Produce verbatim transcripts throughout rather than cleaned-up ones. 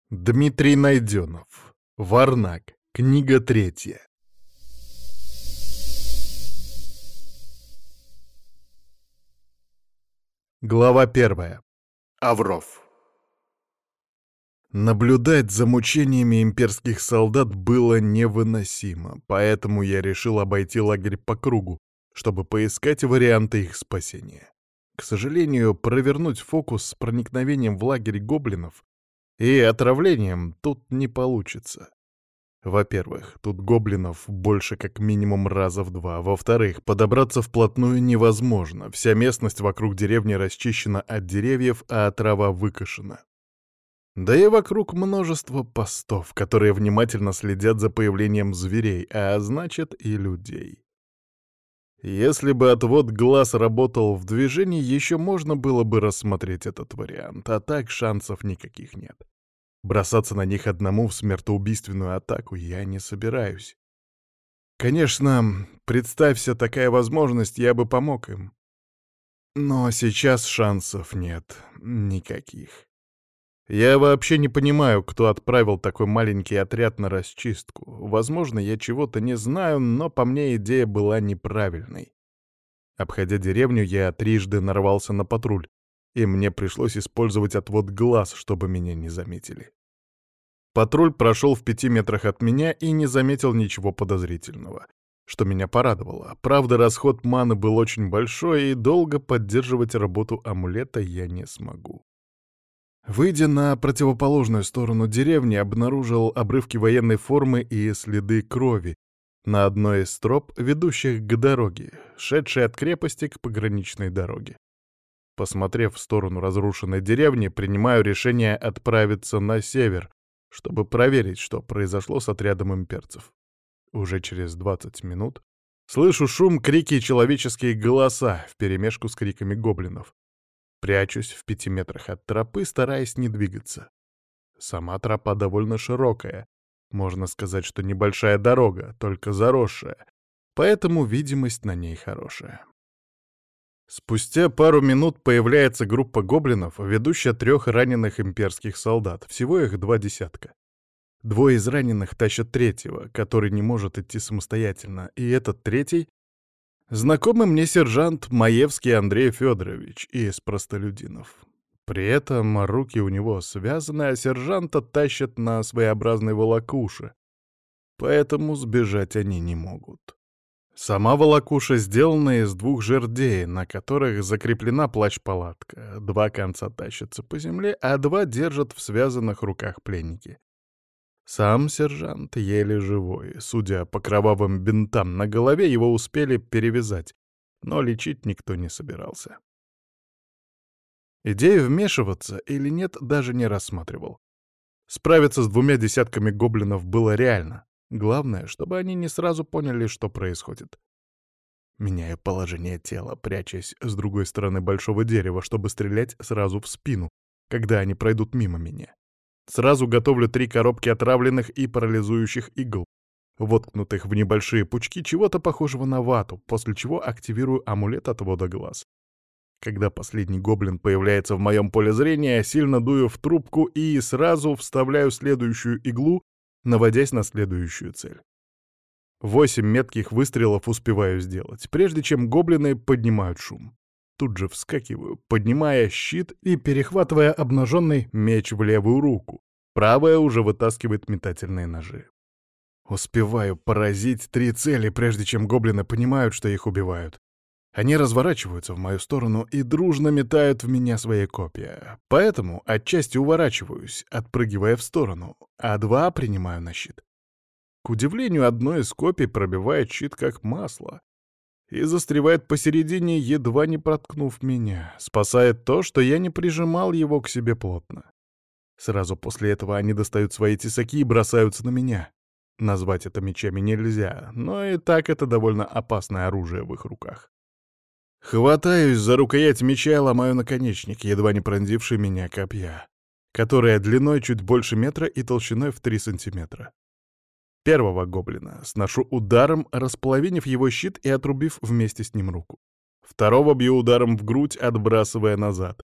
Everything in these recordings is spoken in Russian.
Дмитрий Найденов. Варнак. Книга третья. Глава первая. Авров. Наблюдать за мучениями имперских солдат было невыносимо, поэтому я решил обойти лагерь по кругу, чтобы поискать варианты их спасения. К сожалению, провернуть фокус с проникновением в лагерь гоблинов и отравлением тут не получится. Во-первых, тут гоблинов больше как минимум раза в два. Во-вторых, подобраться вплотную невозможно. Вся местность вокруг деревни расчищена от деревьев, а трава выкошена. Да и вокруг множество постов, которые внимательно следят за появлением зверей, а значит и людей. Если бы отвод глаз работал в движении, еще можно было бы рассмотреть этот вариант, а так шансов никаких нет. Бросаться на них одному в смертоубийственную атаку я не собираюсь. Конечно, представься такая возможность, я бы помог им. Но сейчас шансов нет никаких. Я вообще не понимаю, кто отправил такой маленький отряд на расчистку. Возможно, я чего-то не знаю, но по мне идея была неправильной. Обходя деревню, я трижды нарвался на патруль, и мне пришлось использовать отвод глаз, чтобы меня не заметили. Патруль прошел в пяти метрах от меня и не заметил ничего подозрительного, что меня порадовало. Правда, расход маны был очень большой, и долго поддерживать работу амулета я не смогу. Выйдя на противоположную сторону деревни, обнаружил обрывки военной формы и следы крови на одной из троп, ведущих к дороге, шедшей от крепости к пограничной дороге. Посмотрев в сторону разрушенной деревни, принимаю решение отправиться на север, чтобы проверить, что произошло с отрядом имперцев. Уже через двадцать минут слышу шум, крики и человеческие голоса вперемешку с криками гоблинов. Прячусь в пяти метрах от тропы, стараясь не двигаться. Сама тропа довольно широкая. Можно сказать, что небольшая дорога, только заросшая, поэтому видимость на ней хорошая. Спустя пару минут появляется группа гоблинов, ведущая трех раненых имперских солдат, всего их два десятка. Двое из раненых тащат третьего, который не может идти самостоятельно, и этот третий — знакомый мне сержант Маевский Андрей Федорович из простолюдинов. При этом руки у него связаны, а сержанта тащат на своеобразной волокуше, поэтому сбежать они не могут. Сама волокуша сделана из двух жердей, на которых закреплена плащ-палатка. Два конца тащатся по земле, а два держат в связанных руках пленники. Сам сержант еле живой. Судя по кровавым бинтам на голове, его успели перевязать, но лечить никто не собирался. Идею вмешиваться или нет даже не рассматривал. Справиться с двумя десятками гоблинов было реально. Главное, чтобы они не сразу поняли, что происходит. Меняю положение тела, прячась с другой стороны большого дерева, чтобы стрелять сразу в спину, когда они пройдут мимо меня. Сразу готовлю три коробки отравленных и парализующих игл, воткнутых в небольшие пучки чего-то похожего на вату, после чего активирую амулет отвода глаз. Когда последний гоблин появляется в моем поле зрения, сильно дую в трубку и сразу вставляю следующую иглу, наводясь на следующую цель. Восемь метких выстрелов успеваю сделать, прежде чем гоблины поднимают шум. Тут же вскакиваю, поднимая щит и перехватывая обнаженный меч в левую руку. Правая уже вытаскивает метательные ножи. Успеваю поразить три цели, прежде чем гоблины понимают, что их убивают. Они разворачиваются в мою сторону и дружно метают в меня свои копья. Поэтому отчасти уворачиваюсь, отпрыгивая в сторону, а два принимаю на щит. К удивлению, одно из копий пробивает щит как масло и застревает посередине, едва не проткнув меня. Спасает то, что я не прижимал его к себе плотно. Сразу после этого они достают свои тесаки и бросаются на меня. Назвать это мечами нельзя, но и так это довольно опасное оружие в их руках. Хватаюсь за рукоять меча и ломаю наконечник, едва не пронзивший меня копья, которое длиной чуть больше метра и толщиной в три сантиметра. Первого гоблина сношу ударом, располовинив его щит и отрубив вместе с ним руку. Второго бью ударом в грудь, отбрасывая назад.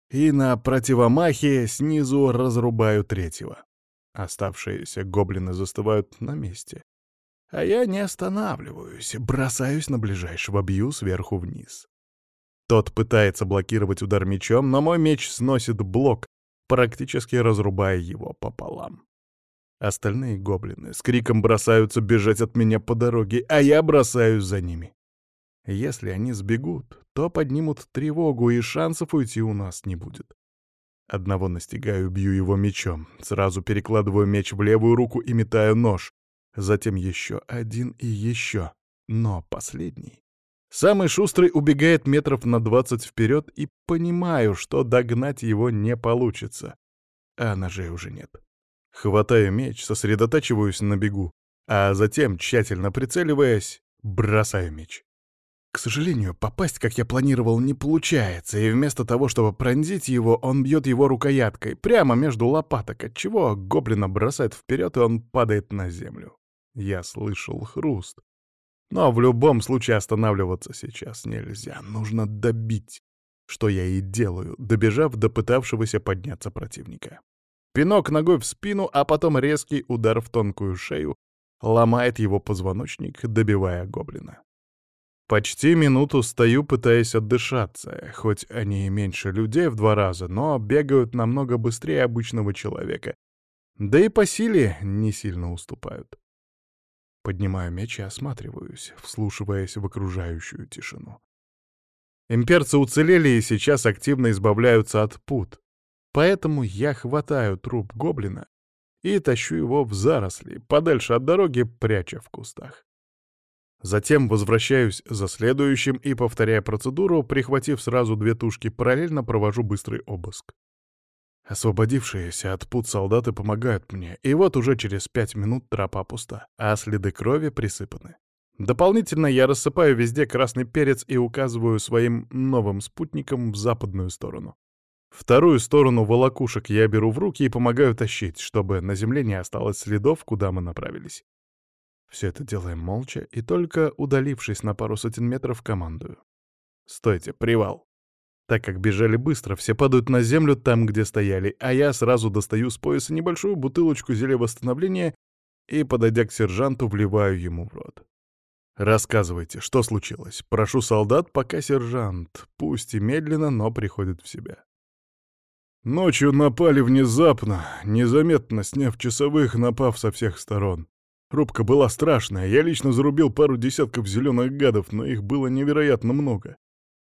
и на противомахе снизу разрубаю третьего. Оставшиеся гоблины застывают на месте. А я не останавливаюсь, бросаюсь на ближайшего, бью сверху вниз. Тот пытается блокировать удар мечом, но мой меч сносит блок, практически разрубая его пополам. Остальные гоблины с криком бросаются бежать от меня по дороге, а я бросаюсь за ними. Если они сбегут, то поднимут тревогу, и шансов уйти у нас не будет. Одного настигаю, бью его мечом, сразу перекладываю меч в левую руку и метаю нож. Затем еще один и еще. Но последний. Самый шустрый убегает метров на двадцать вперед, и понимаю, что догнать его не получится. А ножей уже нет. Хватаю меч, сосредотачиваюсь на бегу, а затем, тщательно прицеливаясь, бросаю меч. К сожалению, попасть, как я планировал, не получается, и вместо того, чтобы пронзить его, он бьет его рукояткой, прямо между лопаток, отчего гоблина бросает вперед, и он падает на землю. Я слышал хруст. Но в любом случае останавливаться сейчас нельзя, нужно добить, что я и делаю, добежав до пытавшегося подняться противника. Пинок ногой в спину, а потом резкий удар в тонкую шею ломает его позвоночник, добивая гоблина. Почти минуту стою, пытаясь отдышаться, хоть они и меньше людей в два раза, но бегают намного быстрее обычного человека, да и по силе не сильно уступают. Поднимаю меч и осматриваюсь, вслушиваясь в окружающую тишину. Имперцы уцелели и сейчас активно избавляются от пут, поэтому я хватаю труп гоблина и тащу его в заросли, подальше от дороги, пряча в кустах. Затем возвращаюсь за следующим и, повторяя процедуру, прихватив сразу две тушки, параллельно провожу быстрый обыск. Освободившиеся от пут солдаты помогают мне, и вот уже через пять минут тропа пуста, а следы крови присыпаны. Дополнительно я рассыпаю везде красный перец и указываю своим новым спутникам в западную сторону. Вторую сторону волокушек я беру в руки и помогаю тащить, чтобы на земле не осталось следов, куда мы направились. Все это делаем молча, и только удалившись на пару сотен метров, командую. «Стойте, привал!» Так как бежали быстро, все падают на землю там, где стояли, а я сразу достаю с пояса небольшую бутылочку зелья восстановления и, подойдя к сержанту, вливаю ему в рот. «Рассказывайте, что случилось? Прошу солдат, пока сержант, пусть и медленно, но приходит в себя». Ночью напали внезапно, незаметно сняв часовых, напав со всех сторон. Рубка была страшная, я лично зарубил пару десятков зеленых гадов, но их было невероятно много.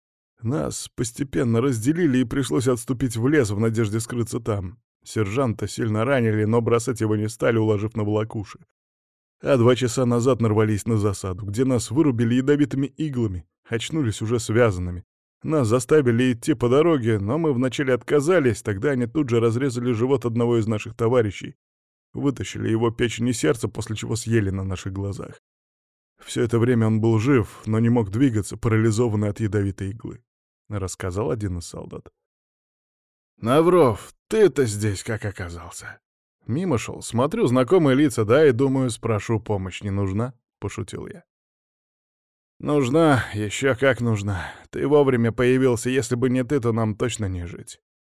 Нас постепенно разделили, и пришлось отступить в лес в надежде скрыться там. Сержанта сильно ранили, но бросать его не стали, уложив на волокуши. А два часа назад нарвались на засаду, где нас вырубили ядовитыми иглами, очнулись уже связанными. Нас заставили идти по дороге, но мы вначале отказались, тогда они тут же разрезали живот одного из наших товарищей. Вытащили его печень и сердце, после чего съели на наших глазах. Все это время он был жив, но не мог двигаться, парализованный от ядовитой иглы, — рассказал один из солдат. «Навров, ты-то здесь как оказался?» «Мимо шел, смотрю, знакомые лица, да, и думаю, спрошу, помощь не нужна?» — пошутил я. «Нужна, еще как нужна. Ты вовремя появился, если бы не ты, то нам точно не жить.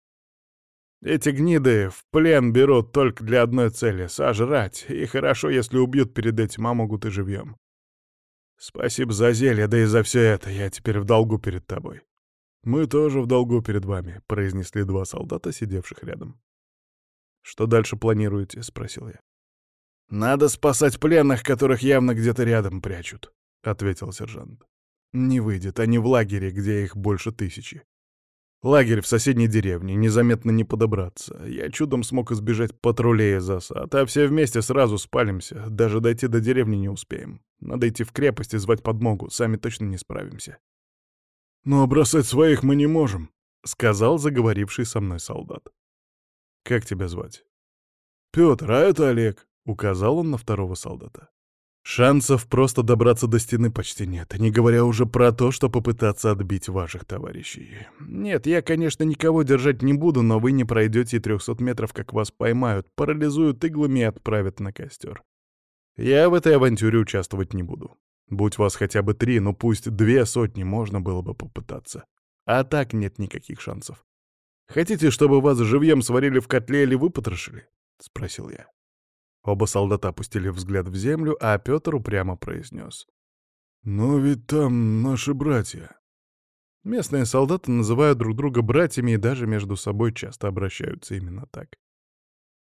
Эти гниды в плен берут только для одной цели — сожрать, и хорошо, если убьют перед этим, а могут и живьем. Спасибо за зелье, да и за все это, я теперь в долгу перед тобой». «Мы тоже в долгу перед вами», — произнесли два солдата, сидевших рядом. «Что дальше планируете?» — спросил я. «Надо спасать пленных, которых явно где-то рядом прячут», — ответил сержант. «Не выйдет, они в лагере, где их больше тысячи. Лагерь в соседней деревне, незаметно не подобраться. Я чудом смог избежать патрулей и засад, а все вместе сразу спалимся, даже дойти до деревни не успеем. Надо идти в крепость и звать подмогу, сами точно не справимся». «Но бросать своих мы не можем», — сказал заговоривший со мной солдат. «Как тебя звать?» «Пётр, а это Олег», — указал он на второго солдата. «Шансов просто добраться до стены почти нет, не говоря уже про то, что попытаться отбить ваших товарищей. Нет, я, конечно, никого держать не буду, но вы не пройдете и трехсот метров, как вас поймают, парализуют иглами и отправят на костер. Я в этой авантюре участвовать не буду. Будь вас хотя бы три, ну пусть две сотни, можно было бы попытаться. А так нет никаких шансов. Хотите, чтобы вас живьем сварили в котле или выпотрошили?» — спросил я. Оба солдата опустили взгляд в землю, а Петр упрямо произнес: «Но ведь там наши братья». Местные солдаты называют друг друга братьями и даже между собой часто обращаются именно так.